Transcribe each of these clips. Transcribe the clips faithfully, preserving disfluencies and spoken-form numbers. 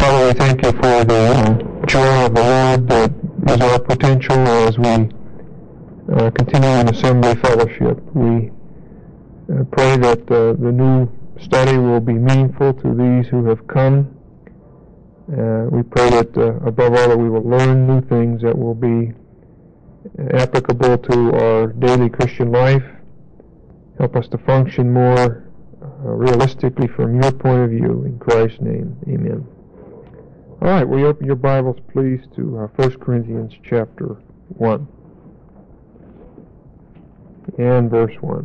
Father, we thank you for the uh, joy of the Lord that is our potential as we uh, continue in assembly fellowship. We uh, pray that uh, the new study will be meaningful to these who have come. Uh, we pray that uh, above all that we will learn new things that will be applicable to our daily Christian life. Help us to function more uh, realistically from your point of view. In Christ's name, amen. All right, will you open your Bibles, please, to uh, First Corinthians chapter one and verse one.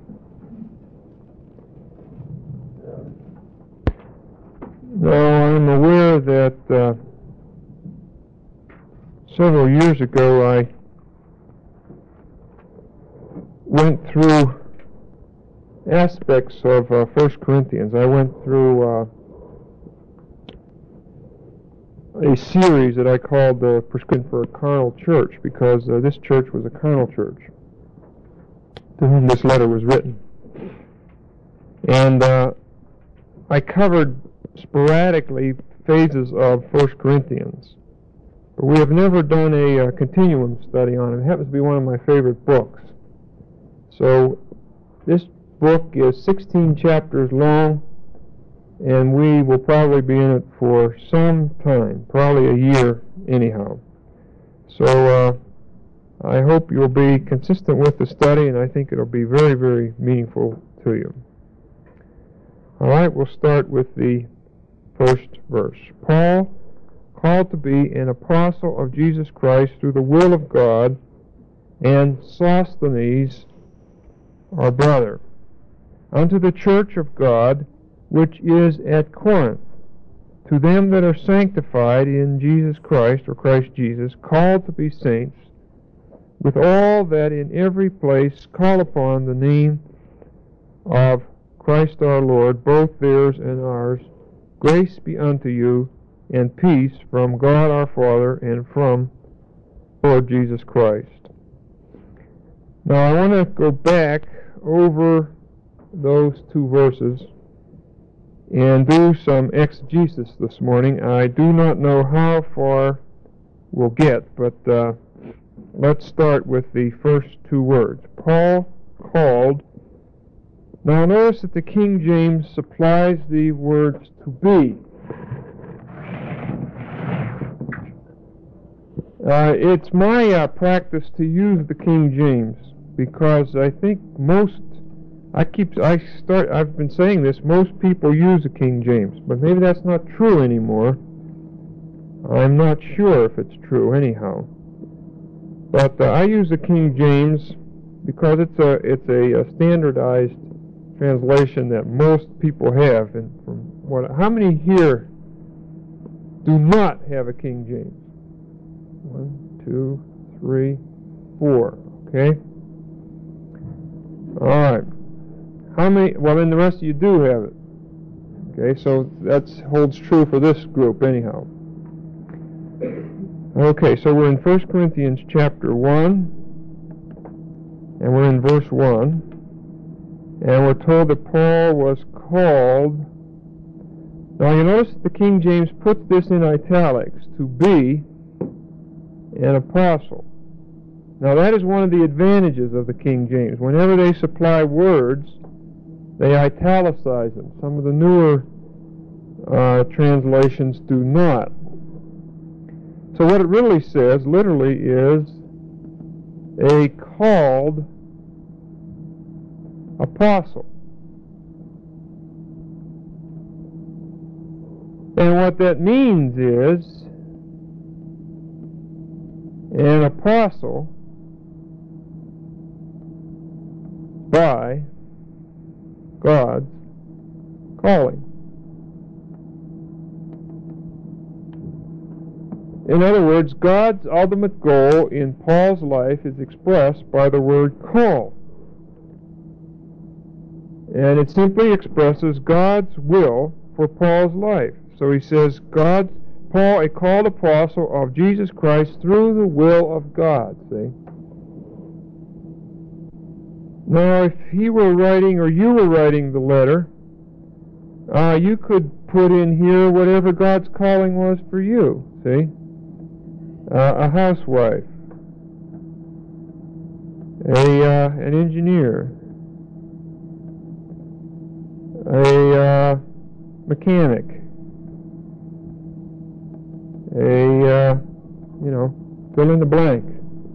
Now, I'm aware that uh, several years ago I went through aspects of uh, First Corinthians. I went through uh, a series that I called the uh, Prescription for a Carnal Church, because uh, this church was a carnal church to whom this letter was written. And uh, I covered sporadically phases of First Corinthians, but we have never done a uh, continuum study on it. It happens to be one of my favorite books. So this book is sixteen chapters long, and we will probably be in it for some time, probably a year anyhow. So uh, I hope you'll be consistent with the study, and I think it'll be very, very meaningful to you. All right, we'll start with the first verse. Paul, called to be an apostle of Jesus Christ through the will of God, and Sosthenes, our brother, unto the church of God, which is at Corinth, to them that are sanctified in Jesus Christ, or Christ Jesus, called to be saints, with all that in every place call upon the name of Christ our Lord, both theirs and ours. Grace be unto you, and peace from God our Father and from Lord Jesus Christ. Now I want to go back over those two verses and do some exegesis this morning. I do not know how far we'll get, but uh, let's start with the first two words. Paul called. Now notice that the King James supplies the words to be. Uh, it's my uh, practice to use the King James because I think most I keep I start I've been saying this, most people use the King James, but maybe that's not true anymore. I'm not sure if it's true anyhow. But uh, I use the King James because it's a it's a, a standardized translation that most people have. And from what how many here do not have a King James? One, two, three, four. Okay. All right. How many? Well, then the rest of you do have it. Okay, so that holds true for this group anyhow. Okay, so we're in First Corinthians chapter one, and we're in verse one, and we're told that Paul was called. Now you notice that the King James puts this in italics, to be an apostle. Now that is one of the advantages of the King James. Whenever they supply words, they italicize them. Some of the newer uh, translations do not. So what it really says, literally, is a called apostle. And what that means is an apostle by God's calling. In other words, God's ultimate goal in Paul's life is expressed by the word call. And it simply expresses God's will for Paul's life. So he says, God, Paul, a called apostle of Jesus Christ through the will of God. See? Now, if he were writing, or you were writing the letter, Uh, you could put in here whatever God's calling was for you, see? Uh, a housewife, a uh, an engineer, a uh, mechanic, a, uh, you know, fill in the blank.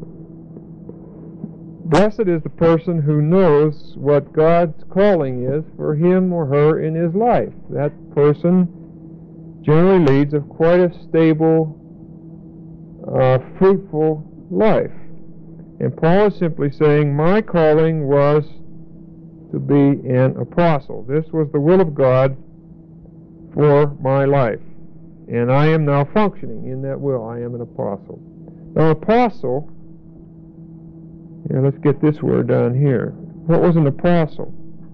Blessed is the person who knows what God's calling is for him or her in his life. That person generally leads a quite a stable, uh, fruitful life. And Paul is simply saying, my calling was to be an apostle. This was the will of God for my life. And I am now functioning in that will. I am an apostle. Now, apostle, here, let's get this word down here. What was an apostle?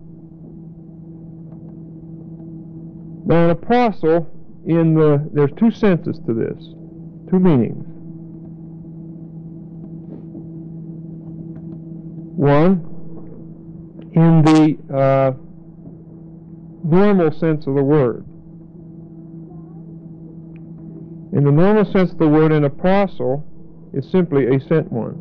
Now, an apostle, in the, there's two senses to this, two meanings. One, in the uh, normal sense of the word. In the normal sense of the word, an apostle is simply a sent one.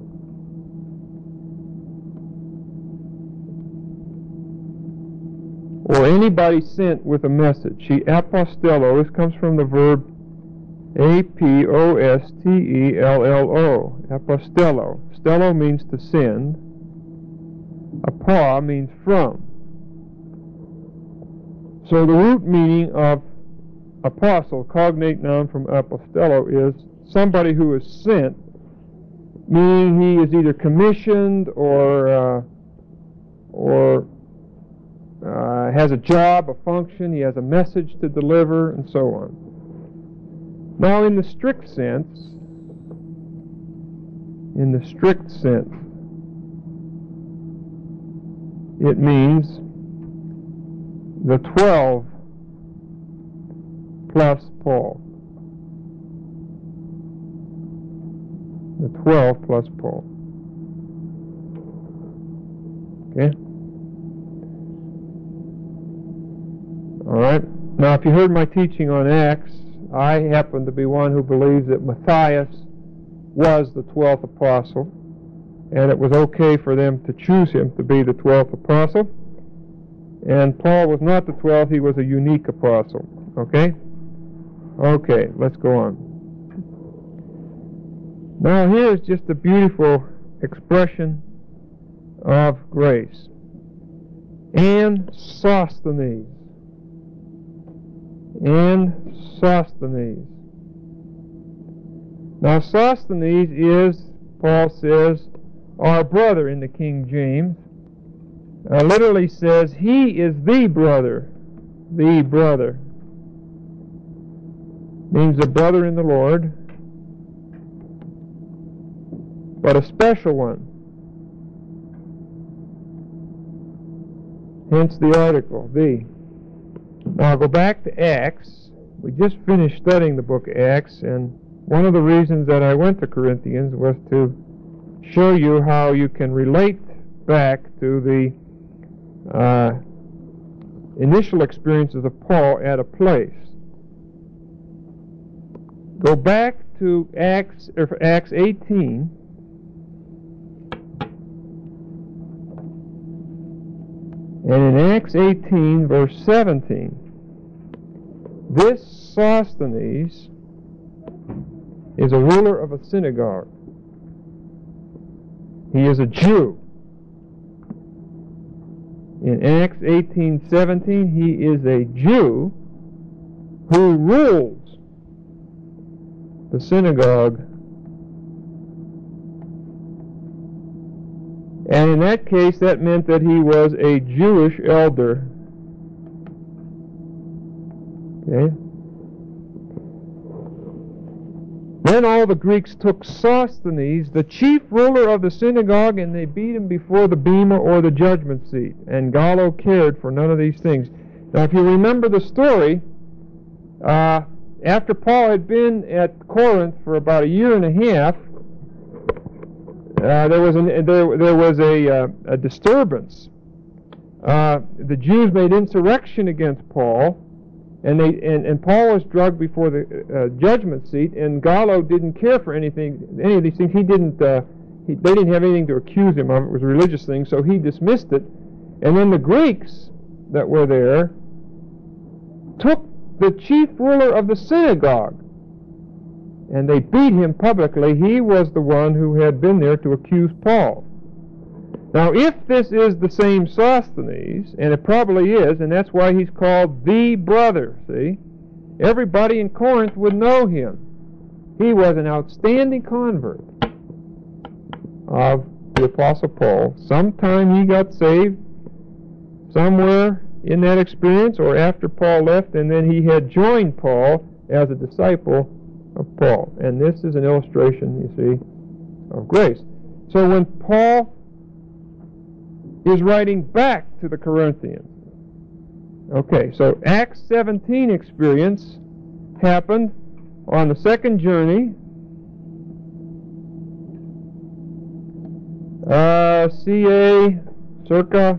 Or anybody sent with a message. See, apostello, this comes from the verb A P O S T E L L O. Apostello. Stello means to send. Apo means from. So the root meaning of apostle, cognate noun from apostello, is somebody who is sent, meaning he is either commissioned or uh, or uh, has a job, a function, he has a message to deliver, and so on. Now, in the strict sense, in the strict sense, it means the twelve plus Paul. The twelve plus Paul. Okay? Alright. Now, if you heard my teaching on Acts, I happen to be one who believes that Matthias was the twelfth apostle, and it was okay for them to choose him to be the twelfth apostle. And Paul was not the twelfth, he was a unique apostle. Okay? Okay, let's go on. Now here's just a beautiful expression of grace. And Sosthenes. And Sosthenes. Now Sosthenes is, Paul says, our brother in the King James. Uh, literally says, he is the brother. The brother. Means a brother in the Lord, but a special one. Hence the article, the. Now I'll go back to Acts. We just finished studying the book of Acts, and one of the reasons that I went to Corinthians was to show you how you can relate back to the uh, initial experiences of Paul at a place. Go back to Acts, or Acts eighteen. And in Acts eighteen, verse seventeen, this Sosthenes is a ruler of a synagogue. He is a Jew. In Acts eighteen seventeen, he is a Jew who rules the synagogue. And in that case, that meant that he was a Jewish elder. Okay? Then all the Greeks took Sosthenes, the chief ruler of the synagogue, and they beat him before the bema or the judgment seat. And Gallo cared for none of these things. Now, if you remember the story, uh, after Paul had been at Corinth for about a year and a half, uh, there was an, there, there was a, uh, a disturbance. Uh, the Jews made insurrection against Paul, And they and, and Paul was drugged before the uh, judgment seat, and Gallo didn't care for anything, any of these things. He didn't. Uh, he, they didn't have anything to accuse him of. It was a religious thing, so he dismissed it. And then the Greeks that were there took the chief ruler of the synagogue, and they beat him publicly. He was the one who had been there to accuse Paul. Now, if this is the same Sosthenes, and it probably is, and that's why he's called the brother, see? Everybody in Corinth would know him. He was an outstanding convert of the Apostle Paul. Sometime he got saved, somewhere in that experience, or after Paul left, and then he had joined Paul as a disciple of Paul. And this is an illustration, you see, of grace. So when Paul is writing back to the Corinthians. Okay, so Acts seventeen experience happened on the second journey. Uh, C A, circa,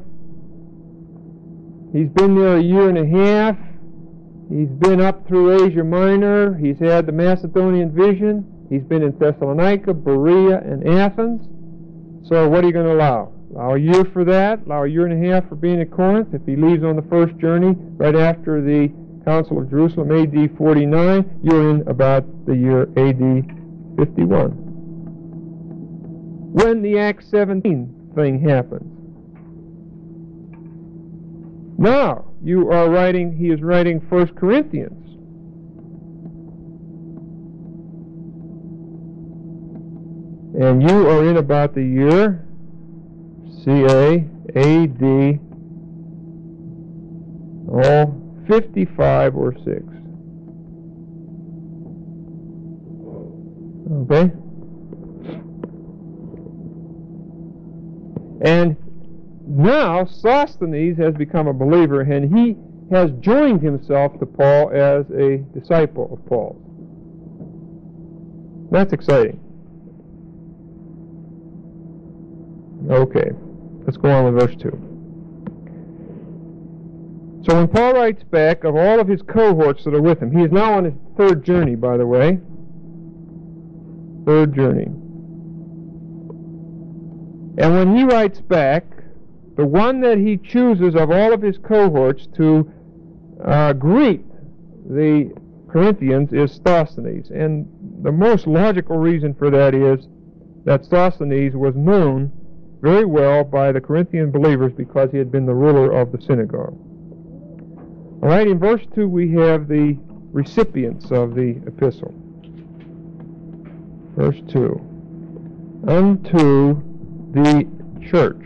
he's been there a year and a half. He's been up through Asia Minor. He's had the Macedonian vision. He's been in Thessalonica, Berea, and Athens. So what are you going to allow? Allow a year for that, allow a year and a half for being at Corinth. If he leaves on the first journey right after the Council of Jerusalem, A D forty-nine, you're in about the year A D fifty-one. When the Acts seventeen thing happens. Now, you are writing, he is writing First Corinthians. And you are in about the year C A, A D, oh, fifty-five or six. Okay? And now Sosthenes has become a believer, and he has joined himself to Paul as a disciple of Paul. That's exciting. Okay. Let's go on with verse two. So when Paul writes back of all of his cohorts that are with him, he is now on his third journey, by the way. Third journey. And when he writes back, the one that he chooses of all of his cohorts to uh, greet the Corinthians is Sosthenes. And the most logical reason for that is that Sosthenes was known very well by the Corinthian believers because he had been the ruler of the synagogue. All right, in verse two we have the recipients of the epistle. Verse two. Unto the church.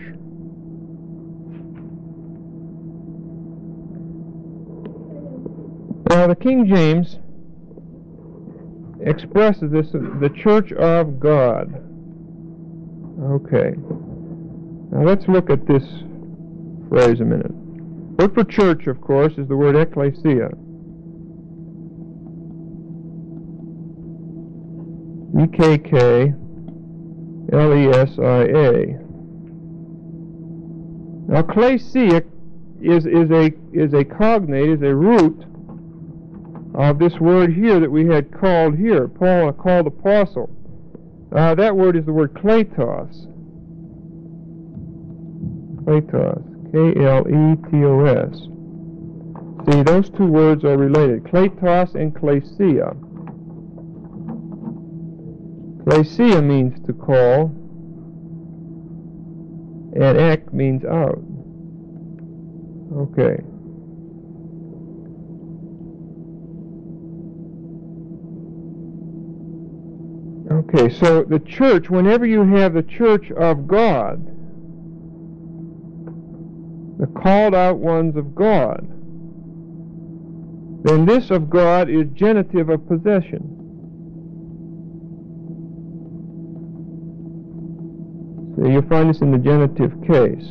Now the King James expresses this as the church of God. Okay. Now let's look at this phrase a minute. The word for church, of course, is the word ecclesia. E K K L E S I A. Now, ecclesia is, is, a, is a cognate, is a root of this word here that we had called here. Paul called apostle. Uh, that word is the word kletos. Kletos. K L E T O S. See, those two words are related. Kletos and klesia. Klesia means to call, and ek means out. Okay. Okay, so the church, whenever you have the church of God, the called out ones of God, then this of God is genitive of possession. So you'll find this in the genitive case.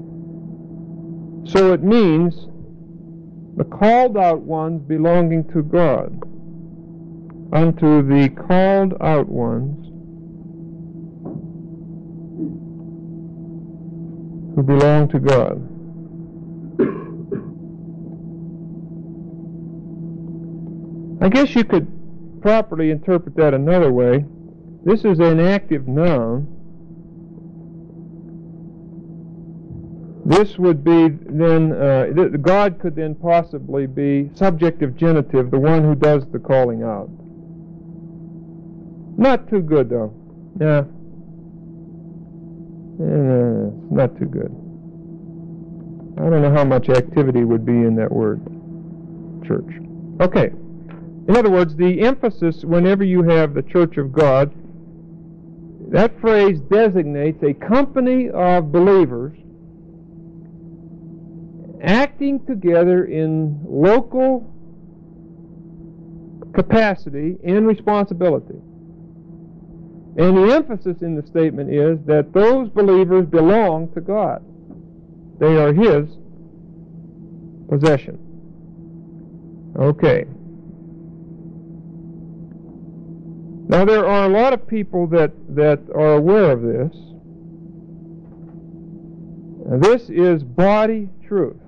So it means the called out ones belonging to God. Unto the called out ones who belong to God. I guess you could properly interpret that another way. This is an active noun. This would be then, uh, th- God could then possibly be subjective genitive, the one who does the calling out. Not too good, though. Yeah. Uh, not too good. I don't know how much activity would be in that word, church. Okay. In other words, the emphasis whenever you have the Church of God, that phrase designates a company of believers acting together in local capacity and responsibility. And the emphasis in the statement is that those believers belong to God. They are His possession. Okay. Now there are a lot of people that, that are aware of this. Now, this is body truth.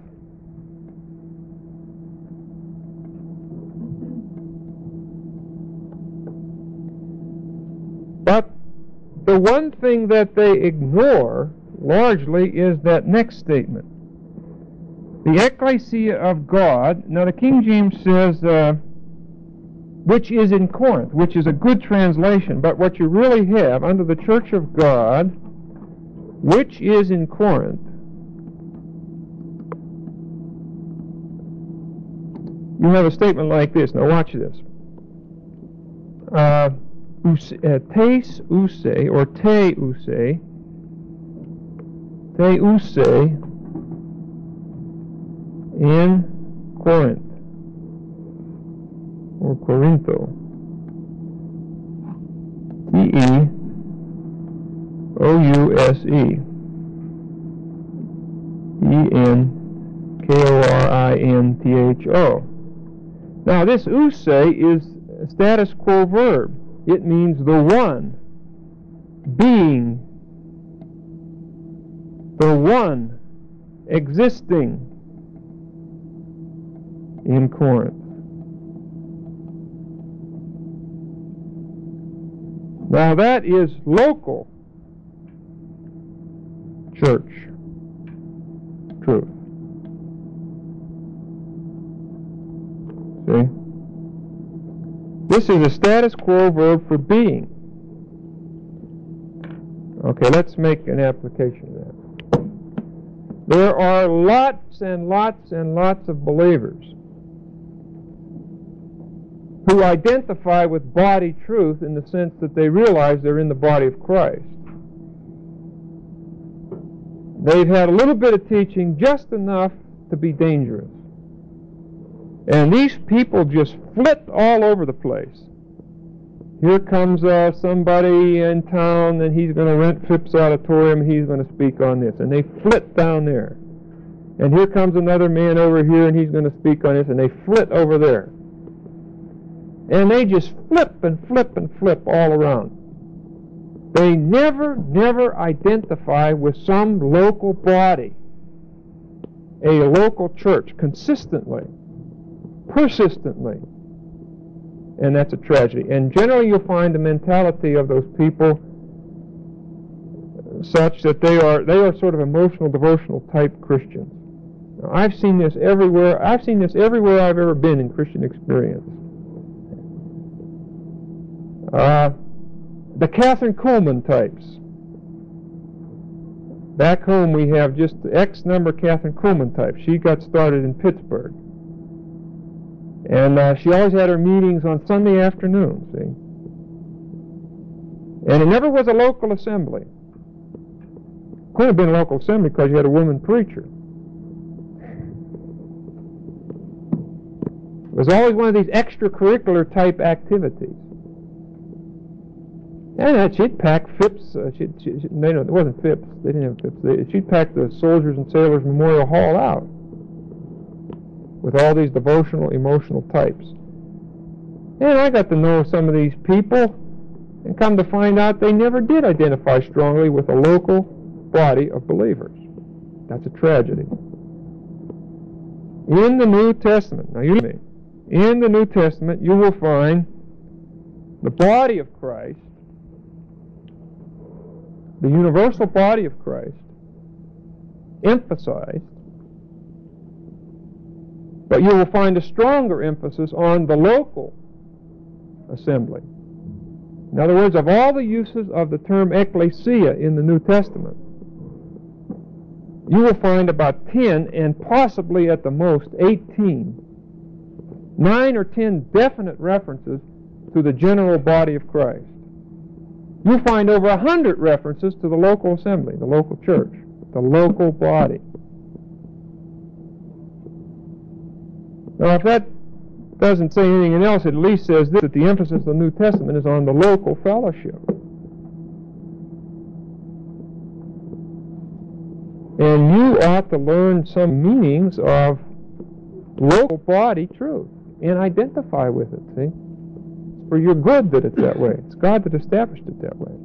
But the one thing that they ignore largely is that next statement. The ecclesia of God, now the King James says, uh, which is in Corinth, which is a good translation, but what you really have under the Church of God, which is in Corinth, you have a statement like this. Now watch this. Uh, Use, uh, teis use, or te use, te use in Corinth, or Corinto. E E O U S E E N K O R I N T H O. Now this use is a status quo verb. It means the one, being, the one existing in Corinth. Now that is local church truth. See? This is a status quo verb for being. Okay, let's make an application of that. There are lots and lots and lots of believers who identify with body truth in the sense that they realize they're in the body of Christ. They've had a little bit of teaching, just enough to be dangerous. And these people just flit all over the place. Here comes uh, somebody in town, and he's going to rent Phipps Auditorium, he's going to speak on this. And they flit down there. And here comes another man over here, and he's going to speak on this, and they flit over there. And they just flip and flip and flip all around. They never, never identify with some local body, a local church, consistently, persistently. And that's a tragedy. And generally you'll find the mentality of those people such that they are they are sort of emotional, devotional type Christians. Now, I've seen this everywhere. I've seen this everywhere I've ever been in Christian experience. Uh, the Catherine Kuhlman types. Back home we have just X number Catherine Kuhlman types. She got started in Pittsburgh. And uh, she always had her meetings on Sunday afternoon, see? And it never was a local assembly. Couldn't have been a local assembly because you had a woman preacher. It was always one of these extracurricular type activities. And uh, she'd pack Phipps, uh, she'd, she, she, no, no, it wasn't Phipps, they didn't have Phipps. They, she'd pack the Soldiers and Sailors Memorial Hall out with all these devotional, emotional types. And I got to know some of these people, and come to find out they never did identify strongly with a local body of believers. That's a tragedy. In the New Testament, now you me, in the New Testament you will find the body of Christ, the universal body of Christ, emphasized, but you will find a stronger emphasis on the local assembly. In other words, of all the uses of the term ecclesia in the New Testament, you will find about ten, and possibly at the most eighteen, nine or ten definite references to the general body of Christ. You'll find over a hundred references to the local assembly, the local church, the local body. Now, if that doesn't say anything else, it at least says this, that the emphasis of the New Testament is on the local fellowship. And you ought to learn some meanings of local body truth and identify with it, see? It's for your good that it's that way. It's God that established it that way.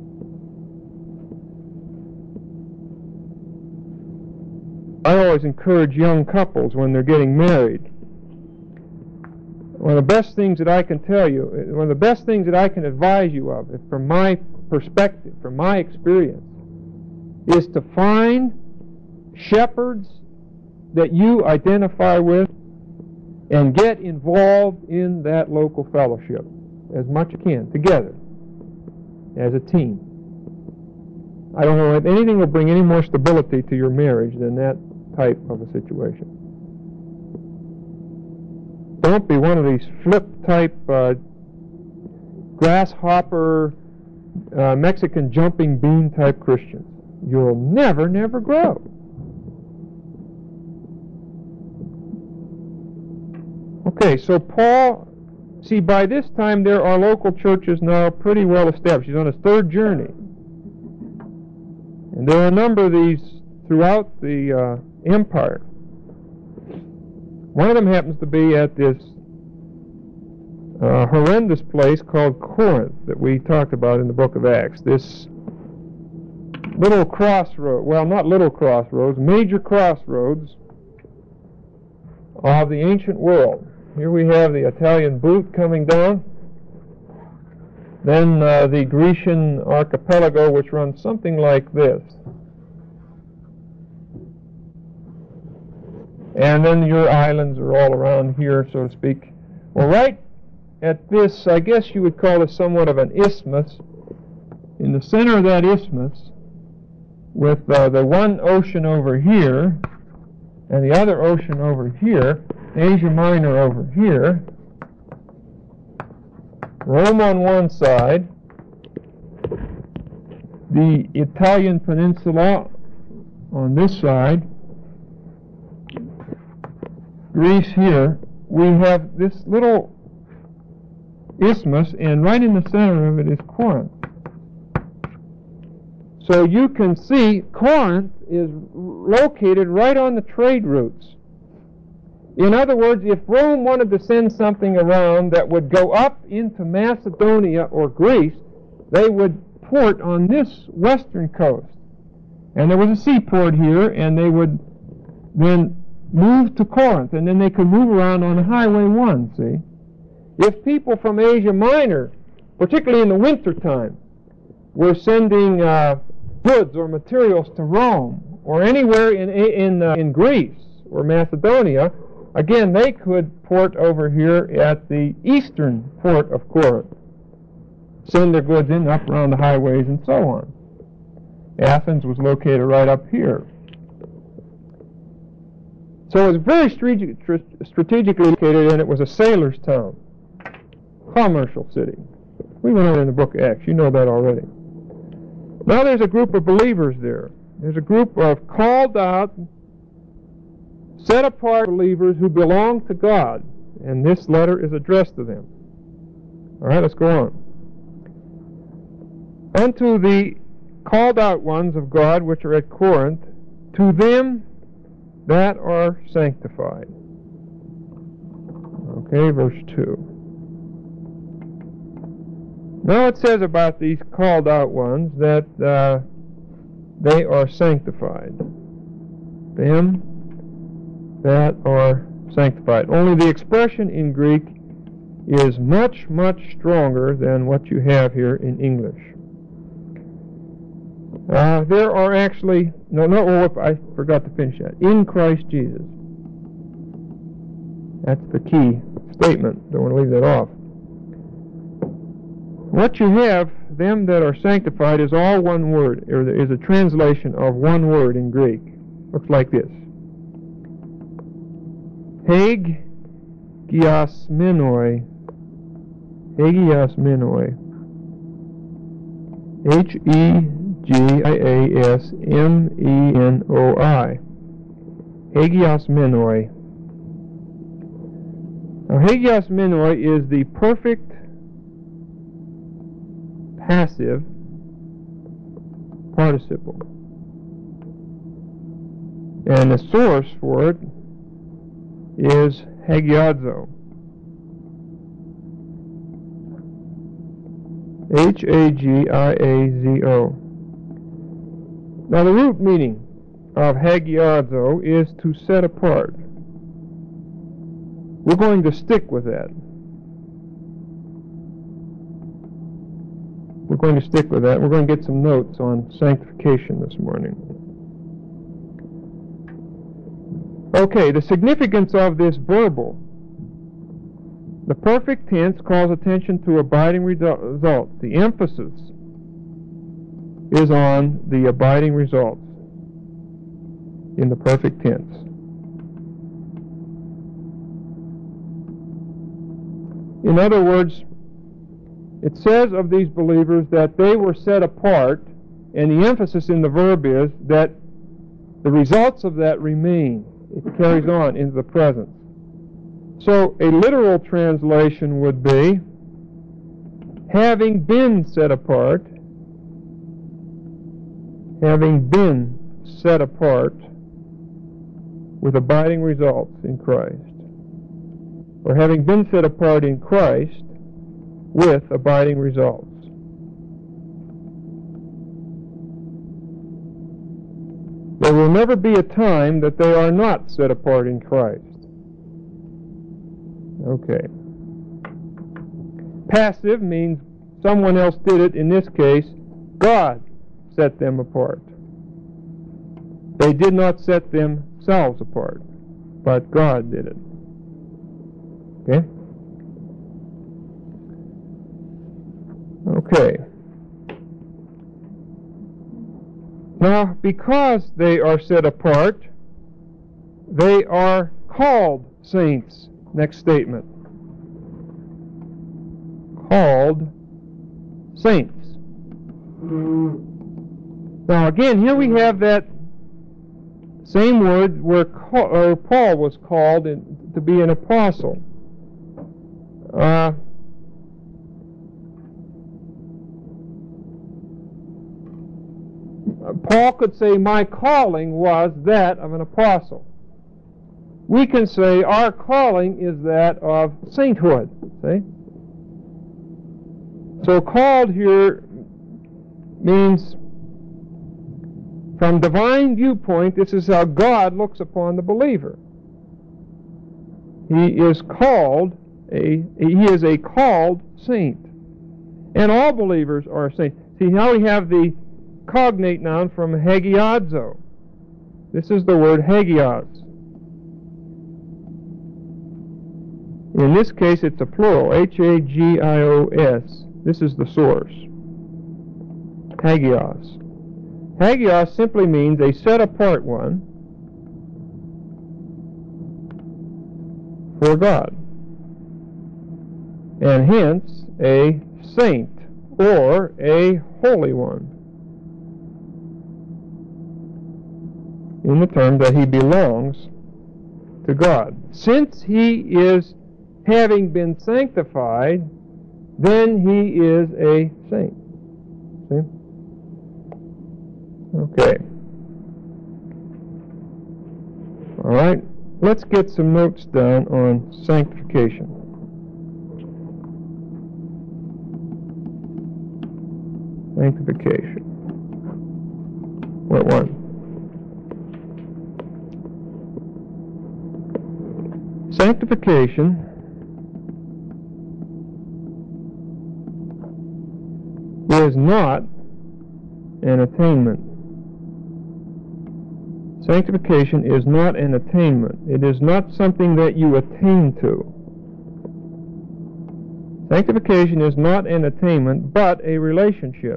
I always encourage young couples when they're getting married. One of the best things that I can tell you, one of the best things that I can advise you of, from my perspective, from my experience, is to find shepherds that you identify with and get involved in that local fellowship as much as you can, together, as a team. I don't know if anything will bring any more stability to your marriage than that type of a situation. Don't be one of these flip-type, uh, grasshopper, uh, Mexican jumping bean-type Christians. You'll never, never grow. Okay, so Paul, see, by this time there are local churches now pretty well established. He's on his third journey. And there are a number of these throughout the uh, empire. One of them happens to be at this uh, horrendous place called Corinth that we talked about in the book of Acts. This little crossroad, well, not little crossroads, major crossroads of the ancient world. Here we have the Italian boot coming down, then uh, the Grecian archipelago, which runs something like this. And then your islands are all around here, so to speak. Well, right at this, I guess you would call this somewhat of an isthmus. In the center of that isthmus, with uh, the one ocean over here, and the other ocean over here, Asia Minor over here, Rome on one side, the Italian peninsula on this side, Greece here, we have this little isthmus, and right in the center of it is Corinth. So you can see Corinth is located right on the trade routes. In other words, if Rome wanted to send something around that would go up into Macedonia or Greece, they would port on this western coast. And there was a seaport here, and they would then move to Corinth, and then they could move around on Highway one, see? If people from Asia Minor, particularly in the winter time, were sending uh, goods or materials to Rome, or anywhere in, in, uh, in Greece or Macedonia, again, they could port over here at the eastern port of Corinth, send their goods in up around the highways and so on. Athens was located right up here. So it was very strategically located, and it was a sailor's town, commercial city. We went over in the book of Acts. You know that already. Now there's a group of believers there. There's a group of called out, set apart believers who belong to God, and this letter is addressed to them. All right, let's go on. Unto the called out ones of God which are at Corinth, to them that are sanctified. Okay, verse two. Now it says about these called out ones that uh, they are sanctified. Them that are sanctified. Only the expression in Greek is much, much stronger than what you have here in English. Uh, there are actually, no, no, oh, I forgot to finish that. In Christ Jesus. That's the key statement. Don't want to leave that off. What you have, them that are sanctified, is all one word, or is a translation of one word in Greek. Looks like this. Hagiasmenoi. Hagiasmenoi. H E G I A S M E N O I. Hagiasmenoi. Now, hagiasmenoi is the perfect passive participle. And the source for it is hagiadzo. H A G I A Z O. Now the root meaning of hagiadzo is to set apart. We're going to stick with that. We're going to stick with that. We're going to get some notes on sanctification this morning. Okay, the significance of this verbal. The perfect tense calls attention to abiding results. The emphasis is on the abiding results in the perfect tense. In other words, it says of these believers that they were set apart, and the emphasis in the verb is that the results of that remain. It carries on into the present. So a literal translation would be, having been set apart, having been set apart with abiding results in Christ, or having been set apart in Christ with abiding results. There will never be a time that they are not set apart in Christ. Okay. Passive means someone else did it. In this case, God set them apart. They did not set themselves apart, but God did it. Okay? Okay. Now, because they are set apart, they are called saints. Next statement. Called saints. Now again, here we have that same word where Paul was called in, to be an apostle. Uh, Paul could say, my calling was that of an apostle. We can say our calling is that of sainthood. See? So called here means, from divine viewpoint, this is how God looks upon the believer. He is called a he is a called saint. And all believers are saints. See, now we have the cognate noun from hagiadzo. This is the word hagios. In this case, it's a plural, H A G I O S. This is the source. Hagios. Hagios simply means a set-apart one for God, and hence a saint or a holy one, in the term that he belongs to God. Since he is having been sanctified, then he is a saint. See? Okay. All right. Let's get some notes down on sanctification. Sanctification. What one? Sanctification is not an attainment. Sanctification is not an attainment. It is not something that you attain to. Sanctification is not an attainment, but a relationship.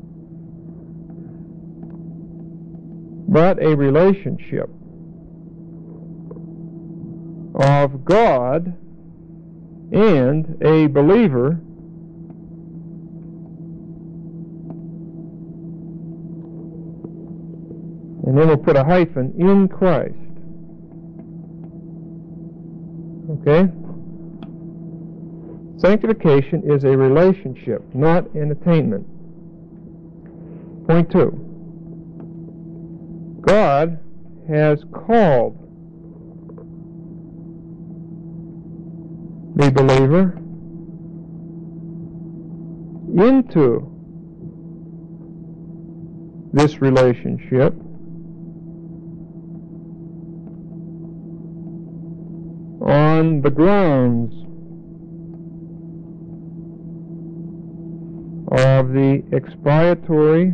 But a relationship of God and a believer and then we'll put a hyphen, in Christ. Okay? Sanctification is a relationship, not an attainment. Point two. God has called the believer into this relationship on the grounds of the expiatory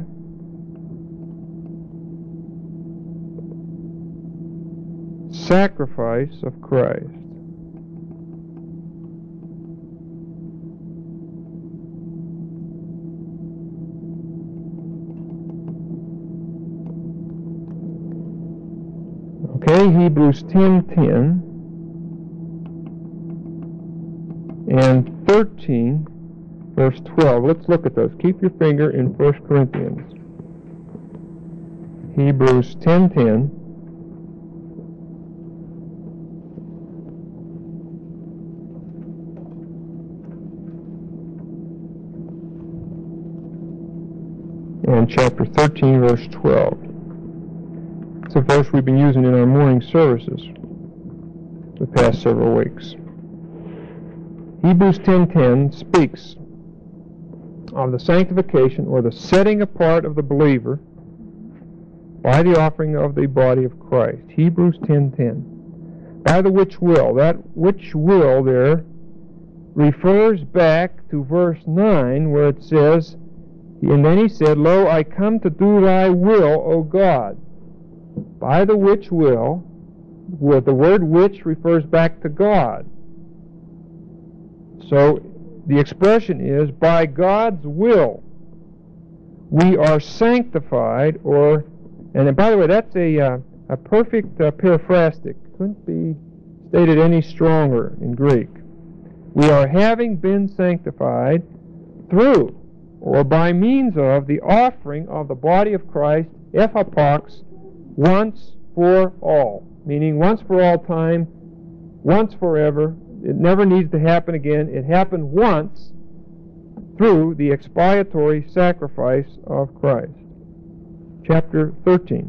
sacrifice of Christ. Okay, Hebrews ten ten and thirteen, verse twelve. Let's look at those. Keep your finger in First Corinthians. Hebrews ten ten. And chapter thirteen, verse twelve. It's a verse we've been using in our morning services the past several weeks. Hebrews ten ten speaks of the sanctification or the setting apart of the believer by the offering of the body of Christ. Hebrews ten ten. By the which will, that which will there refers back to verse nine where it says, and then he said, Lo, I come to do thy will, O God. By the which will, where the word which refers back to God. So the expression is, by God's will, we are sanctified, or, and by the way, that's a, uh, a perfect uh, periphrastic. Couldn't be stated any stronger in Greek. We are having been sanctified through, or by means of, the offering of the body of Christ, ephapox, once for all. Meaning once for all time, once forever. It never needs to happen again. It happened once through the expiatory sacrifice of Christ. Chapter thirteen.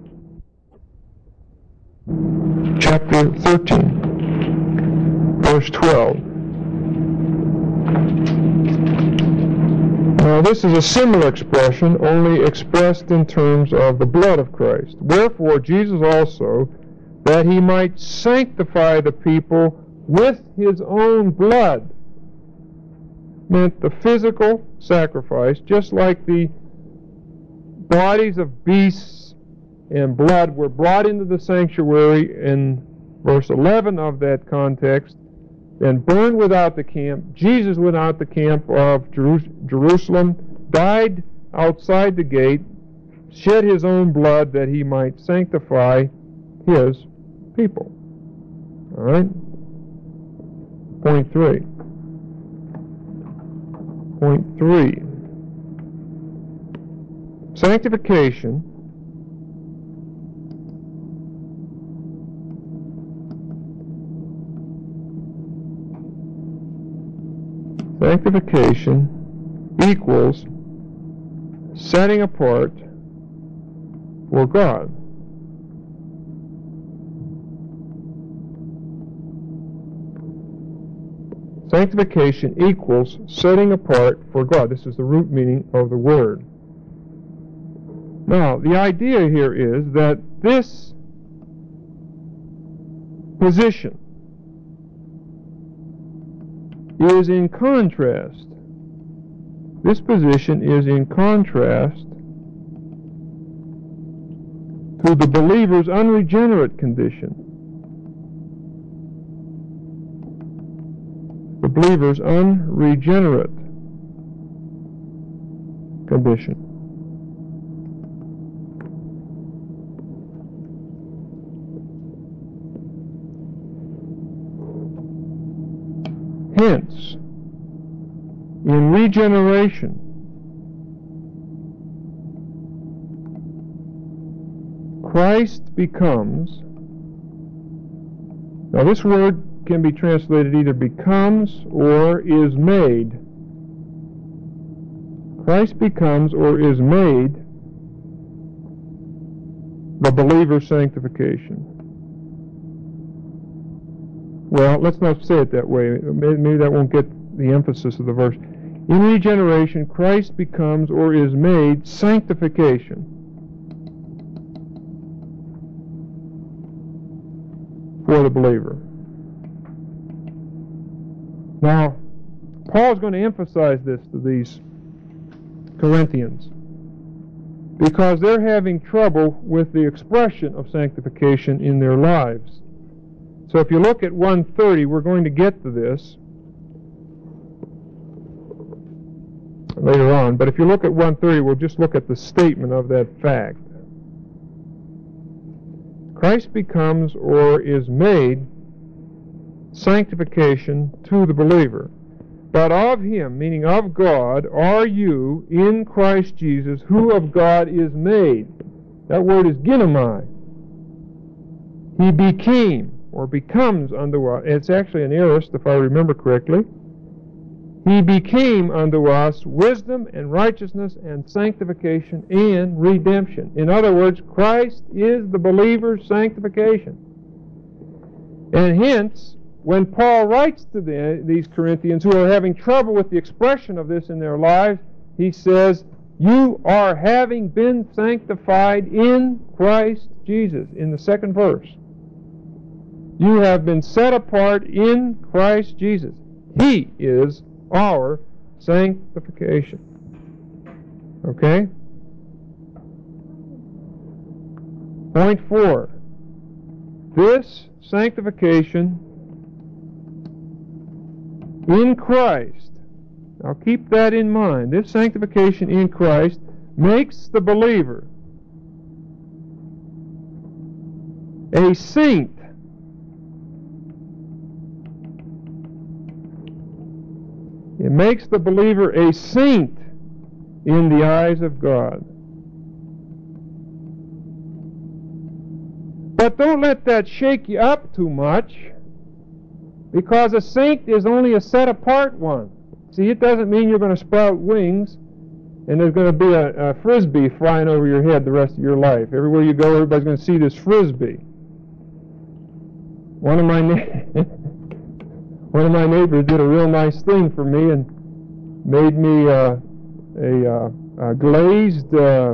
Chapter thirteen, verse twelve. Now this is a similar expression, only expressed in terms of the blood of Christ. Wherefore Jesus also, that he might sanctify the people with his own blood, meant the physical sacrifice, just like the bodies of beasts and blood were brought into the sanctuary in verse eleven of that context, and burned without the camp. Jesus went out the camp of Jerusalem, died outside the gate, shed his own blood that he might sanctify his people. All right? Point three. Point three. Sanctification Sanctification equals setting apart for God. Sanctification equals setting apart for God. This is the root meaning of the word. Now, the idea here is that this position is in contrast. This position is in contrast to the believer's unregenerate condition. The believer's unregenerate condition. Hence, in regeneration, Christ becomes, now this word can be translated either becomes or is made. Christ becomes or is made the believer's sanctification. Well, let's not say it that way. Maybe that won't get the emphasis of the verse. In regeneration, Christ becomes or is made sanctification for the believer. Now, Paul's going to emphasize this to these Corinthians because they're having trouble with the expression of sanctification in their lives. So if you look at one thirty, we're going to get to this later on, but if you look at one thirty, we'll just look at the statement of that fact. Christ becomes or is made sanctification to the believer. But of Him, meaning of God, are you in Christ Jesus, who of God is made. That word is ginomai. He became or becomes unto us. It's actually an aorist, if I remember correctly. He became unto us wisdom and righteousness and sanctification and redemption. In other words, Christ is the believer's sanctification. And hence, when Paul writes to the, these Corinthians who are having trouble with the expression of this in their lives, he says, you are having been sanctified in Christ Jesus, in the second verse. You have been set apart in Christ Jesus. He is our sanctification. Okay? Point four. This sanctification in Christ, now keep that in mind, this sanctification in Christ makes the believer a saint. It makes the believer a saint in the eyes of God. But don't let that shake you up too much, because a saint is only a set-apart one. See, it doesn't mean you're going to sprout wings and there's going to be a, a frisbee flying over your head the rest of your life. Everywhere you go, everybody's going to see this frisbee. One of my na- one of my neighbors did a real nice thing for me and made me uh, a, uh, a glazed uh,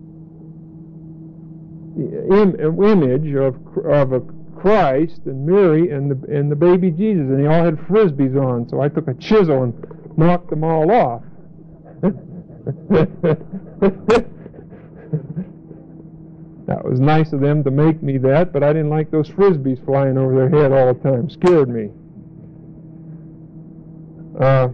im- image of of a Christ and Mary and the and the baby Jesus, and they all had frisbees on. So I took a chisel and knocked them all off. That was nice of them to make me that, but I didn't like those frisbees flying over their head all the time. Scared me. Uh,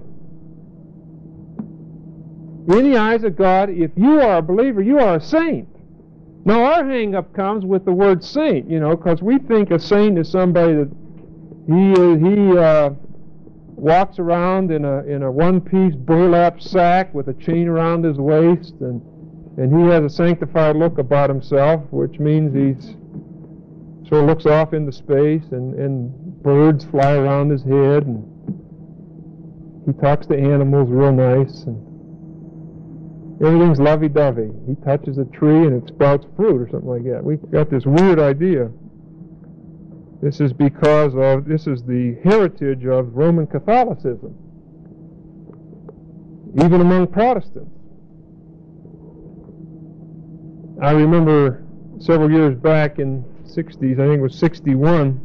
in the eyes of God, if you are a believer, you are a saint. Now our hang-up comes with the word saint, you know, because we think a saint is somebody that he uh, he uh, walks around in a in a one-piece burlap sack with a chain around his waist, and and he has a sanctified look about himself, which means he's sort of looks off into space, and and birds fly around his head, and he talks to animals real nice, and everything's lovey-dovey. He touches a tree and it sprouts fruit or something like that. We've got this weird idea. This is because of, this is the heritage of Roman Catholicism, even among Protestants. I remember several years back in the sixties, I think it was sixty-one,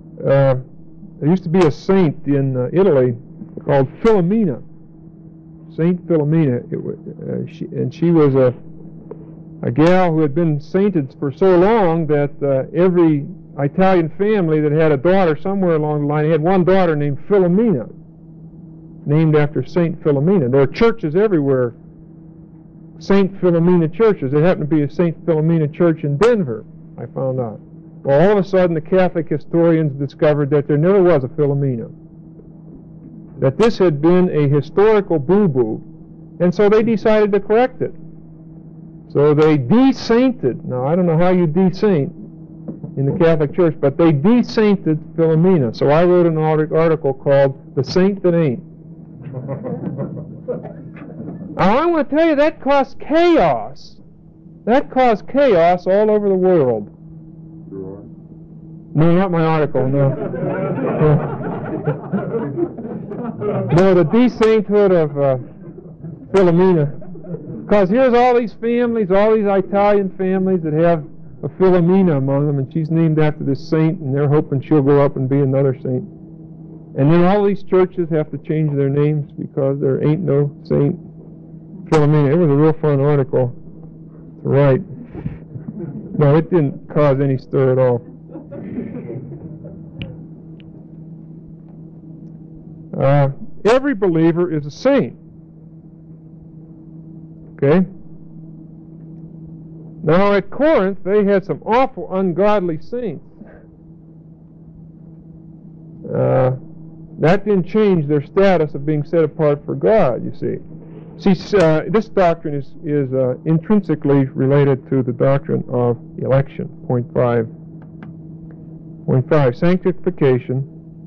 uh, there used to be a saint in uh, Italy called Philomena. Saint Philomena. It, uh, she, and she was a, a gal who had been sainted for so long that uh, every Italian family that had a daughter somewhere along the line had one daughter named Philomena, named after Saint Philomena. There are churches everywhere, Saint Philomena churches. There happened to be a Saint Philomena church in Denver, I found out. Well, all of a sudden the Catholic historians discovered that there never was a Philomena, that this had been a historical boo-boo, and so they decided to correct it. So they de-sainted. Now, I don't know how you de-saint in the Catholic Church, but they de-sainted Philomena. So I wrote an article called The Saint That Ain't. Now, I want to tell you, that caused chaos. That caused chaos all over the world. No, not my article, no. No, the de-sainthood of uh, Philomena. Because here's all these families, all these Italian families that have a Philomena among them, and she's named after this saint, and they're hoping she'll grow up and be another saint. And then all these churches have to change their names because there ain't no Saint Philomena. It was a real fun article to write. No, it didn't cause any stir at all. Uh, every believer is a saint. Okay? Now at Corinth, they had some awful ungodly saints. Uh, that didn't change their status of being set apart for God, you see. See, uh, this doctrine is, is uh, intrinsically related to the doctrine of election. Point five. Point five, sanctification.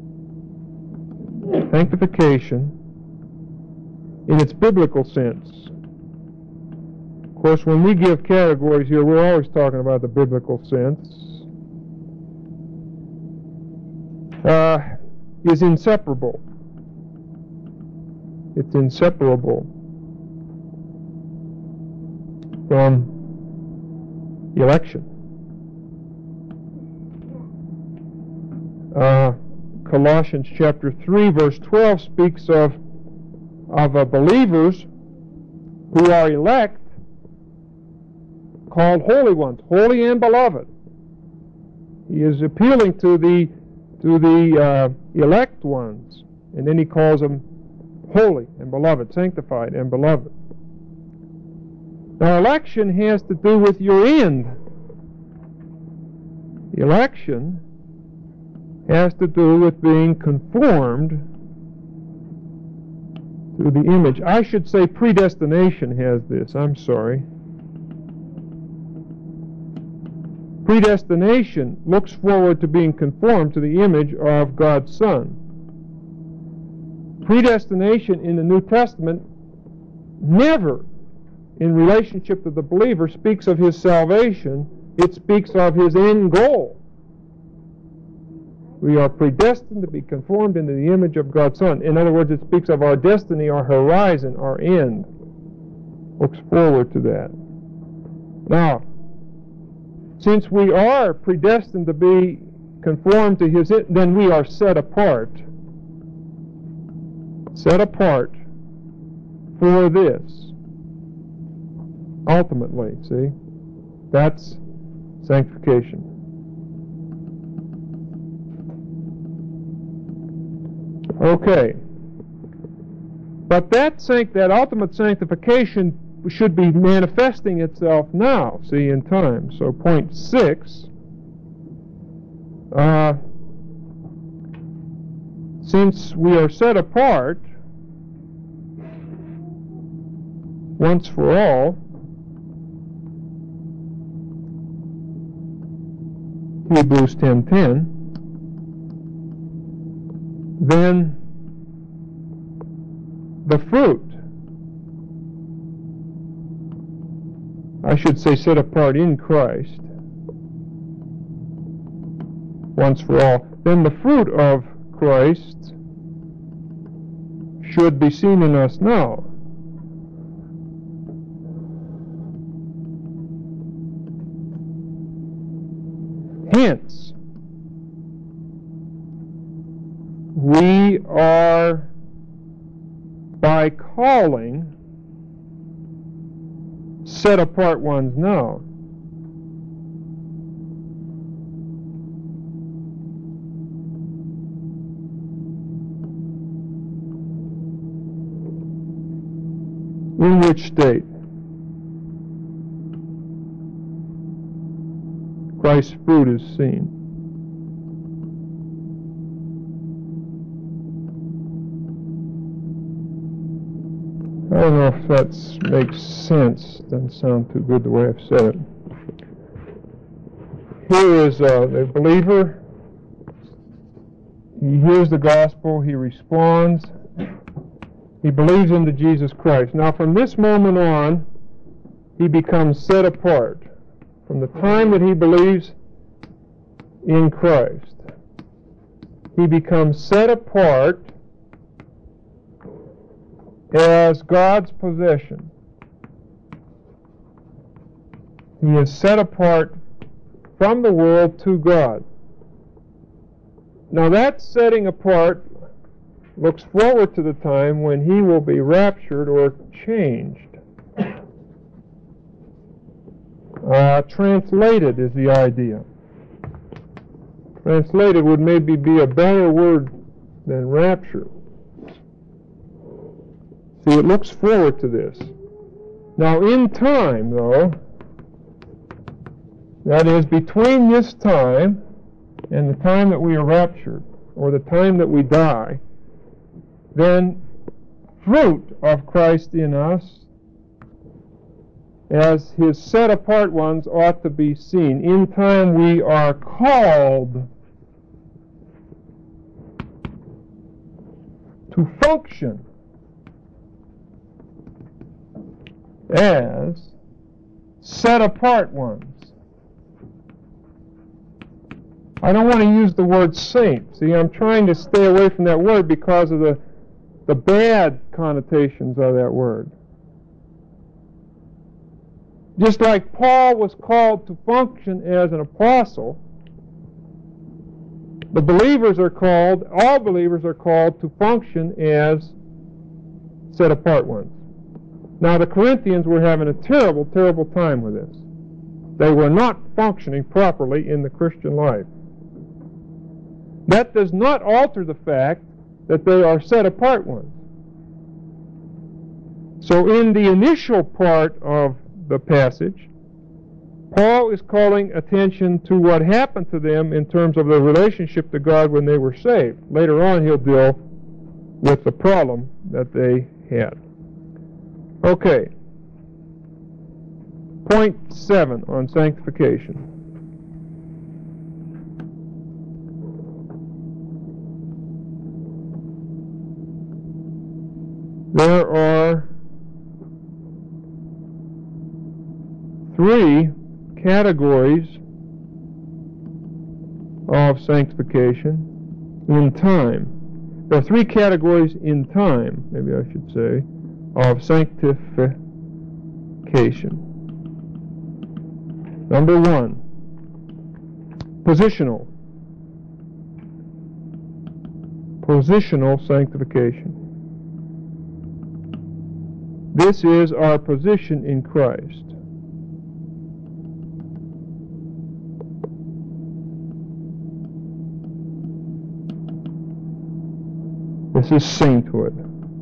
Sanctification in its biblical sense. Of course, when we give categories here, we're always talking about the biblical sense. Uh, is inseparable. It's inseparable from election. Uh, Colossians chapter three, verse twelve speaks of, of uh, believers who are elect, called holy ones, holy and beloved. He is appealing to the to the uh, elect ones, and then he calls them holy and beloved, sanctified and beloved. Now, election has to do with your end. Election has to do with being conformed to the image. I should say predestination has this. I'm sorry. Predestination looks forward to being conformed to the image of God's Son. Predestination in the New Testament never, in relationship to the believer, speaks of his salvation. It speaks of his end goal. We are predestined to be conformed into the image of God's Son. In other words, it speaks of our destiny, our horizon, our end. Looks forward to that. Now, since we are predestined to be conformed to His, then we are set apart. Set apart for this. Ultimately, see? That's sanctification. Okay. But that sanct- that ultimate sanctification should be manifesting itself now, see, in time. So point six, uh, since we are set apart once for all, Hebrews ten ten, then the fruit, I should say set apart in Christ once for all, then the fruit of Christ should be seen in us now. Hence, we are by by calling set-apart ones now. In which state? Christ's fruit is seen. I don't know if that makes sense. Doesn't sound too good the way I've said it. Here is uh, the believer. He hears the gospel. He responds. He believes into Jesus Christ. Now, from this moment on, he becomes set apart. From the time that he believes in Christ, he becomes set apart as God's possession. He is set apart from the world to God. Now that setting apart looks forward to the time when he will be raptured or changed. Uh, translated is the idea. Translated would maybe be a better word than rapture. See, it looks forward to this. Now, in time, though, that is, between this time and the time that we are raptured, or the time that we die, then fruit of Christ in us, as his set-apart ones, ought to be seen. In time we are called to function as set-apart ones. I don't want to use the word saint. See, I'm trying to stay away from that word because of the, the bad connotations of that word. Just like Paul was called to function as an apostle, the believers are called, all believers are called to function as set-apart ones. Now the Corinthians were having a terrible, terrible time with this. They were not functioning properly in the Christian life. That does not alter the fact that they are set-apart ones. So in the initial part of the passage, Paul is calling attention to what happened to them in terms of their relationship to God when they were saved. Later on he'll deal with the problem that they had. Okay. Point seven on sanctification. There are three categories of sanctification in time. There are three categories in time, maybe I should say, of sanctification. Number one, positional. Positional sanctification. This is our position in Christ. This is sainthood.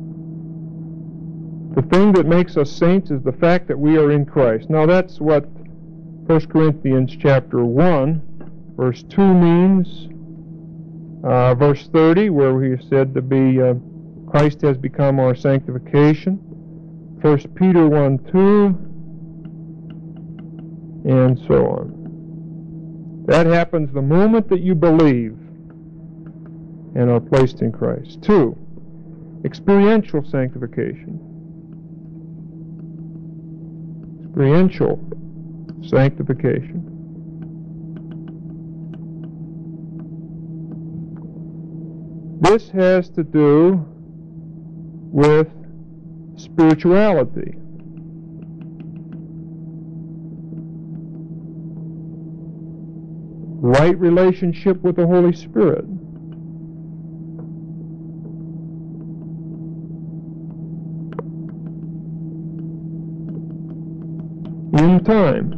The thing that makes us saints is the fact that we are in Christ. Now that's what First Corinthians chapter one, verse two means. Uh, verse thirty, where we are said to be, uh, Christ has become our sanctification. First Peter one two, and so on. That happens the moment that you believe and are placed in Christ. Two, experiential sanctification. Experiential sanctification. This has to do with spirituality. Right relationship with the Holy Spirit. in time.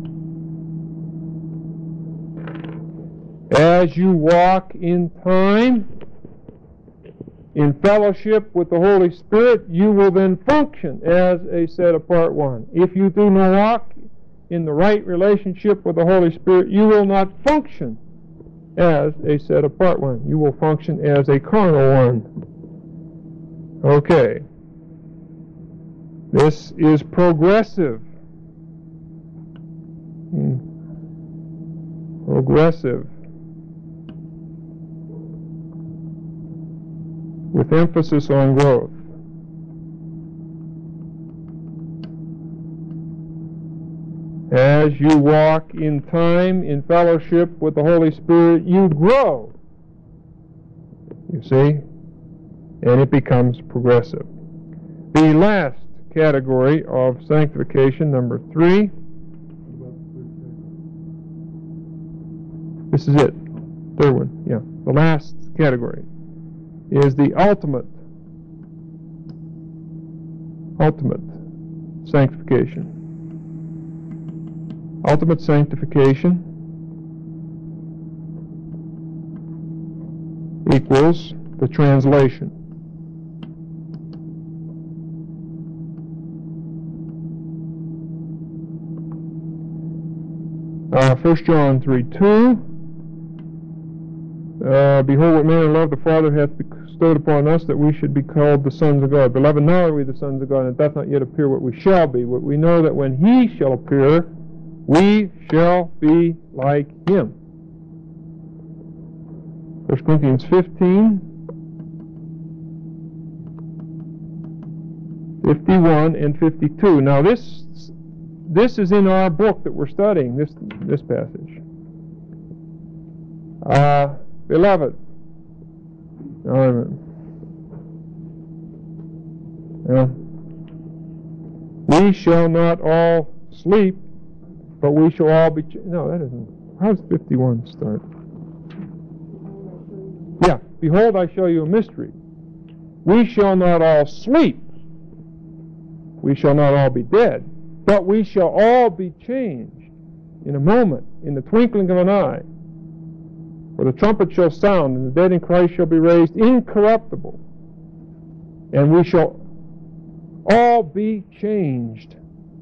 As you walk in time, in fellowship with the Holy Spirit, you will then function as a set-apart one. If you do not walk in the right relationship with the Holy Spirit, you will not function as a set-apart one. You will function as a carnal one. Okay. This is progressive. Hmm. Progressive. With emphasis on growth. As you walk in time, in fellowship with the Holy Spirit, you grow. You see? And it becomes progressive. The last category of sanctification, number three. This is it. Third one. Yeah. The last category is the ultimate, ultimate sanctification. Ultimate sanctification equals the translation. Uh, First John three two. Uh, Behold, what manner of love the Father hath bestowed upon us, that we should be called the sons of God. Beloved, now are we the sons of God, and it doth not yet appear what we shall be. But we know that when He shall appear, we shall be like Him. First Corinthians fifteen, fifty-one and fifty-two. Now this this is in our book that we're studying, this this passage. Uh, beloved, uh, yeah. We shall not all sleep, but we shall all be... Ch- no, that isn't... How does fifty-one start? Yeah. Behold, I show you a mystery. We shall not all sleep. We shall not all be dead. But we shall all be changed in a moment, in the twinkling of an eye. For the trumpet shall sound, and the dead in Christ shall be raised incorruptible. And we shall all be changed.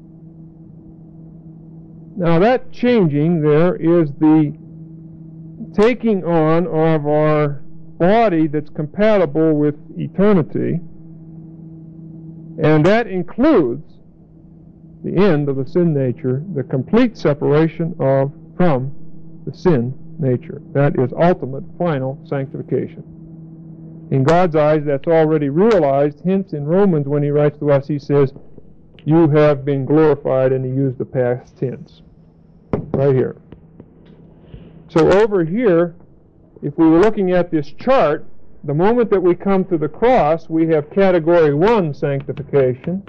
Now that changing there is the taking on of our body that's compatible with eternity, and that includes the end of the sin nature, the complete separation of from the sin nature. That is ultimate, final sanctification. In God's eyes, that's already realized. Hence, in Romans, when he writes to us, he says, you have been glorified, and he used the past tense. Right here. So over here, if we were looking at this chart, the moment that we come to the cross, we have category one sanctification,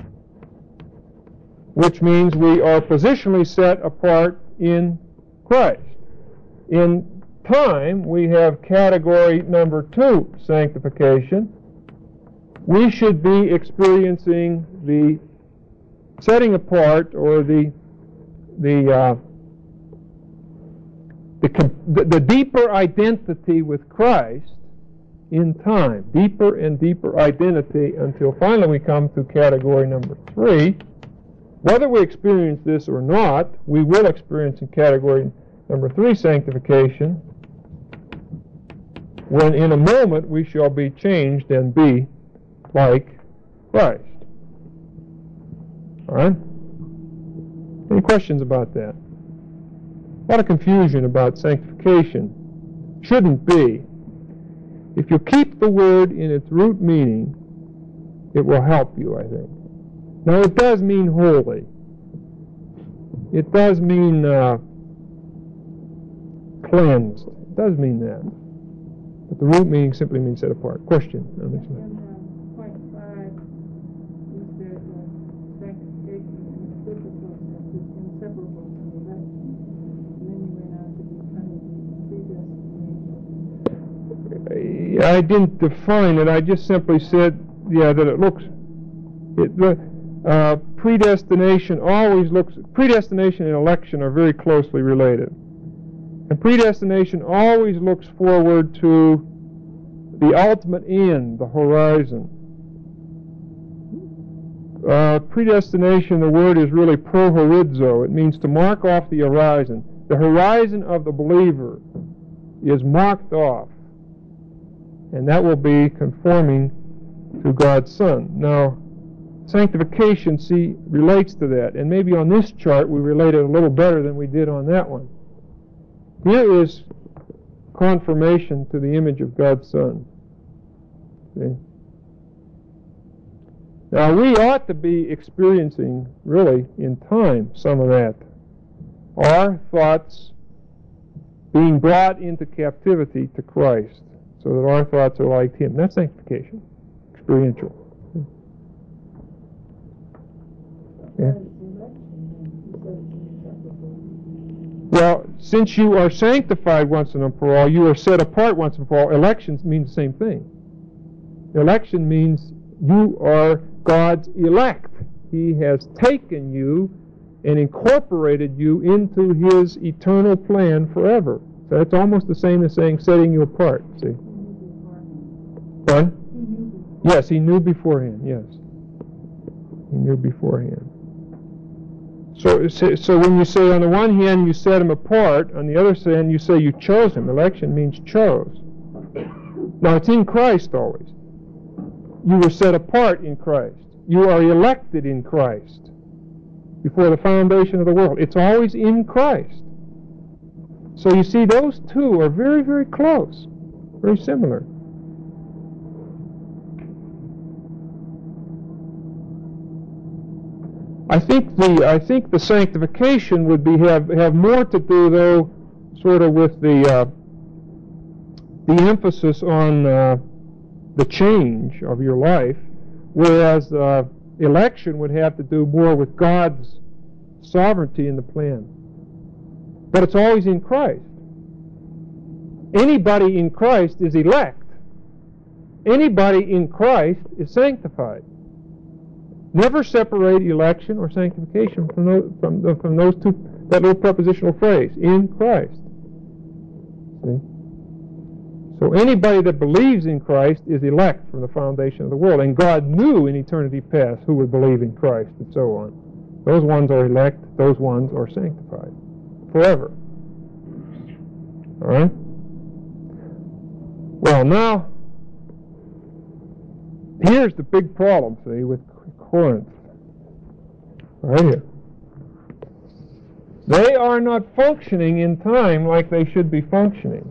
which means we are positionally set apart in Christ. In time, we have category number two sanctification. We should be experiencing the setting apart, or the the uh, the, the the deeper identity with Christ in time, deeper and deeper identity, until finally we come to category number three. Whether we experience this or not, we will experience in category number three sanctification, when in a moment we shall be changed and be like Christ. All right? Any questions about that? A lot of confusion about sanctification. Shouldn't be. If you keep the word in its root meaning, it will help you, I think. Now, it does mean holy. It does mean uh, cleansed. It does mean that. But the root meaning simply means set apart. Question? On this one. Point five, you said uh, sanctification in the physical sense is inseparable from election. And then you went on to define predestination. I didn't define it. I just simply said, yeah, that it looks. It, the, uh, predestination always looks, predestination and election are very closely related. And predestination always looks forward to the ultimate end, the horizon. Uh, predestination, the word is really prohorizo. It means to mark off the horizon. The horizon of the believer is marked off, and that will be conforming to God's Son. Now, sanctification, see, relates to that, and maybe on this chart we relate it a little better than we did on that one. Here is conformation to the image of God's Son. See? Now, we ought to be experiencing, really, in time, some of that. Our thoughts being brought into captivity to Christ, so that our thoughts are like Him. That's sanctification, experiential. Yeah. Well, since you are sanctified once and for all, you are set apart once and for all. Election means the same thing. Election means you are God's elect. He has taken you and incorporated you into His eternal plan forever. So it's almost the same as saying setting you apart. See? What? Yes, He knew beforehand. Yes, He knew beforehand. So, so when you say on the one hand you set Him apart, on the other hand you say you chose Him. Election means chose. Now it's in Christ always. You were set apart in Christ. You are elected in Christ before the foundation of the world. It's always in Christ. So you see, those two are very, very close, very similar. I think the I think the sanctification would be have have more to do though, sort of with the uh, the emphasis on uh, the change of your life, whereas uh, election would have to do more with God's sovereignty in the plan. But it's always in Christ. Anybody in Christ is elect. Anybody in Christ is sanctified. Never separate election or sanctification from those, from, the, from those two, that little prepositional phrase, in Christ. See? So anybody that believes in Christ is elect from the foundation of the world. And God knew in eternity past who would believe in Christ and so on. Those ones are elect, those ones are sanctified forever. All right? Well, now, here's the big problem, see, with Corinth. Right here. They are not functioning in time like they should be functioning.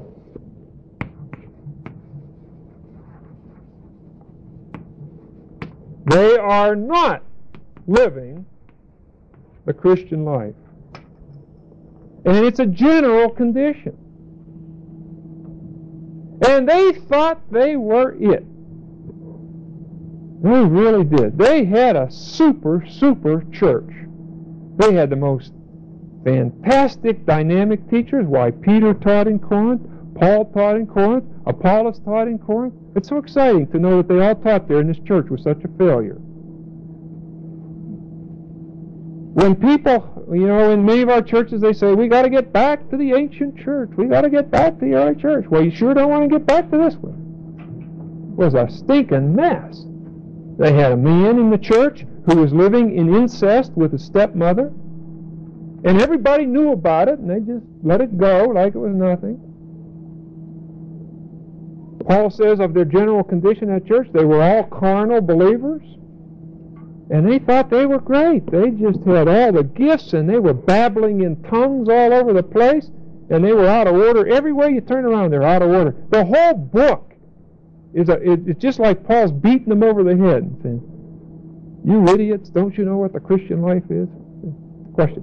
They are not living the Christian life. And it's a general condition. And they thought they were it. They really did. They had a super, super church. They had the most fantastic, dynamic teachers. Why, Peter taught in Corinth, Paul taught in Corinth, Apollos taught in Corinth. It's so exciting to know that they all taught there and this church was such a failure. When people, you know, in many of our churches, they say, we got to get back to the ancient church. We got to get back to the early church. Well, you sure don't want to get back to this one. It was a stinking mess. They had a man in the church who was living in incest with his stepmother, and everybody knew about it, and they just let it go like it was nothing. Paul says of their general condition at church, they were all carnal believers, and they thought they were great. They just had all the gifts, and they were babbling in tongues all over the place, and they were out of order. Everywhere you turn around, they're out of order. The whole book is a, it, it's just like Paul's beating them over the head and saying, you idiots, don't you know what the Christian life is? Question.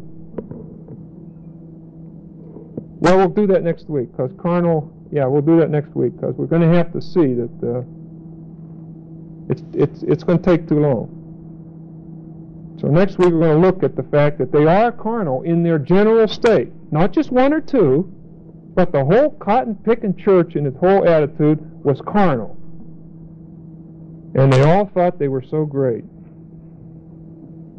Well, we'll do that next week, because carnal, yeah, we'll do that next week, because we're going to have to see that uh, it's, it's, it's going to take too long. So next week we're going to look at the fact that they are carnal in their general state. Not just one or two, but the whole cotton-picking church in its whole attitude was carnal. And they all thought they were so great.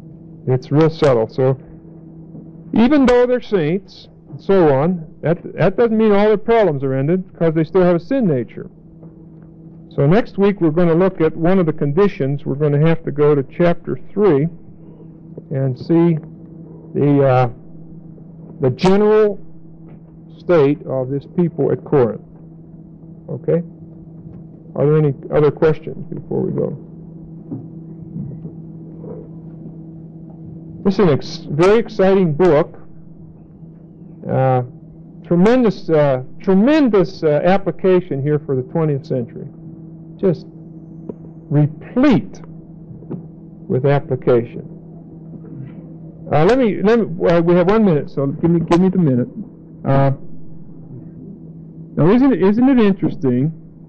It's real subtle. So even though they're saints, and so on, that, that doesn't mean all their problems are ended, because they still have a sin nature. So next week we're going to look at one of the conditions. We're going to have to go to chapter three and see the uh, the general state of this people at Corinth. Okay? Are there any other questions before we go? This is an ex very exciting book. Uh, tremendous, uh, tremendous uh, application here for the twentieth century. Just replete with application. Uh, let me. Let me. Uh, we have one minute, so give me. Give me the minute. Uh, now, isn't it? Isn't it interesting?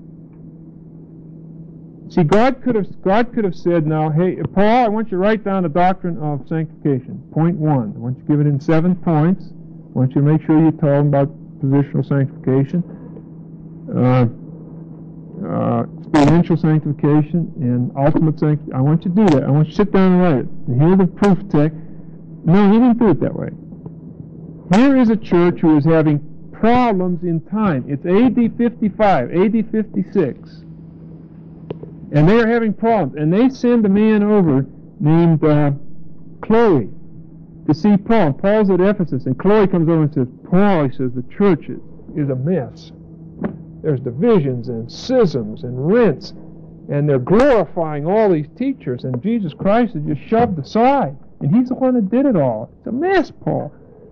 See, God could have. God could have said, "Now, hey, Paul, I want you to write down the doctrine of sanctification. Point one. I want you to give it in seven points. I want you to make sure you tell them about positional sanctification, uh, uh, experiential sanctification, and ultimate sanctification. I want you to do that. I want you to sit down and write it. And here are the proof text." No, he didn't do it that way. Here is a church who is having problems in time. It's A D fifty-five, A D fifty-six. And they are having problems. And they send a man over named uh, Chloe to see Paul. And Paul's at Ephesus. And Chloe comes over and says, Paul, he says, the church is, is a mess. There's divisions and schisms and rents. And they're glorifying all these teachers. And Jesus Christ is just shoved aside. And he's the one that did it all. It's a mess, Paul.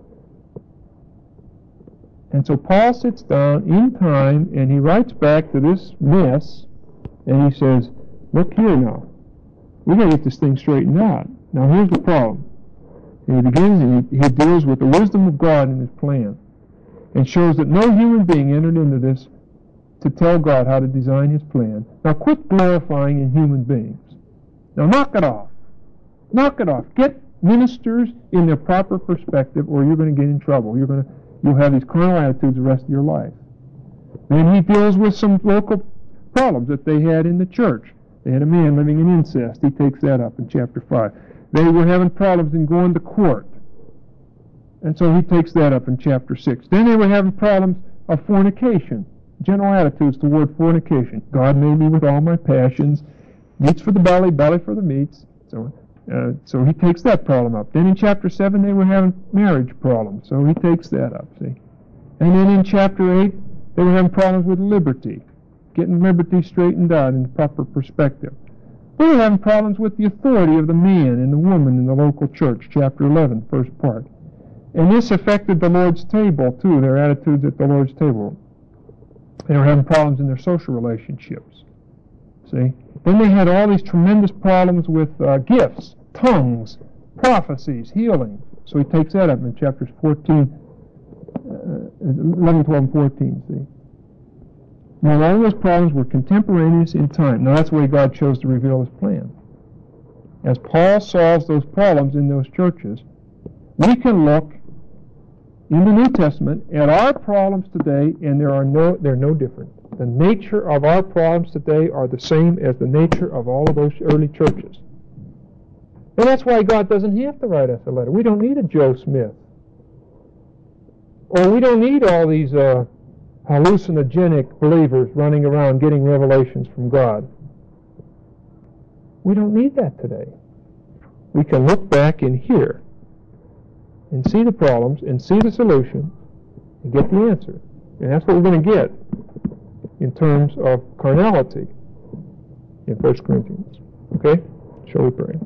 And so Paul sits down in time and he writes back to this mess and he says, look here now. We've got to get this thing straightened out. Now here's the problem. And he begins and he, he deals with the wisdom of God in his plan and shows that no human being entered into this to tell God how to design his plan. Now quit glorifying in human beings. Now knock it off. Knock it off. Get ministers in their proper perspective, or you're going to get in trouble. You're going to, you'll have these carnal attitudes the rest of your life. Then he deals with some local problems that they had in the church. They had a man living in incest. He takes that up in chapter five. They were having problems in going to court, and so he takes that up in chapter six. Then they were having problems of fornication, general attitudes toward fornication. God made me with all my passions, meats for the belly, belly for the meats, so on. Uh, so he takes that problem up. Then in chapter seven they were having marriage problems, so he takes that up, see. And then in chapter eight they were having problems with liberty, getting liberty straightened out in the proper perspective. They were having problems with the authority of the man and the woman in the local church, chapter eleven, first part. And this affected the Lord's table too, their attitudes at the Lord's table. They were having problems in their social relationships, see. Then they had all these tremendous problems with uh, gifts, tongues, prophecies, healing. So he takes that up in chapters fourteen, uh, eleven, twelve, and fourteen, see. Now all those problems were contemporaneous in time. Now that's the way God chose to reveal his plan. As Paul solves those problems in those churches, we can look in the New Testament at our problems today, and there are no, they're no different. The nature of our problems today are the same as the nature of all of those early churches. And that's why God doesn't have to write us a letter. We don't need a Joe Smith. Or we don't need all these uh, hallucinogenic believers running around getting revelations from God. We don't need that today. We can look back in here and see the problems and see the solution and get the answer. And that's what we're going to get in terms of carnality in First Corinthians. Okay? Shall we pray?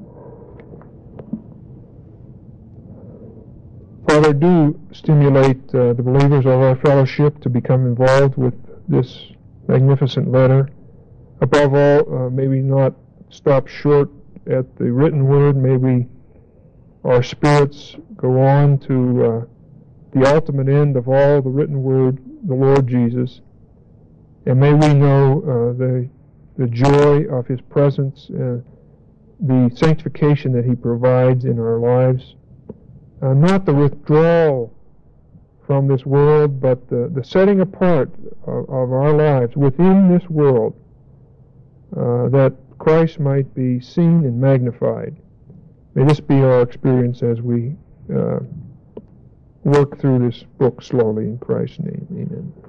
Father, do stimulate uh, the believers of our fellowship to become involved with this magnificent letter. Above all, uh, may we not stop short at the written word. May we, our spirits go on to uh, the ultimate end of all the written word, the Lord Jesus. And may we know uh, the the joy of his presence, uh, the sanctification that he provides in our lives, uh, not the withdrawal from this world, but the, the setting apart of, of our lives within this world, uh, that Christ might be seen and magnified. May this be our experience as we uh, work through this book slowly in Christ's name. Amen.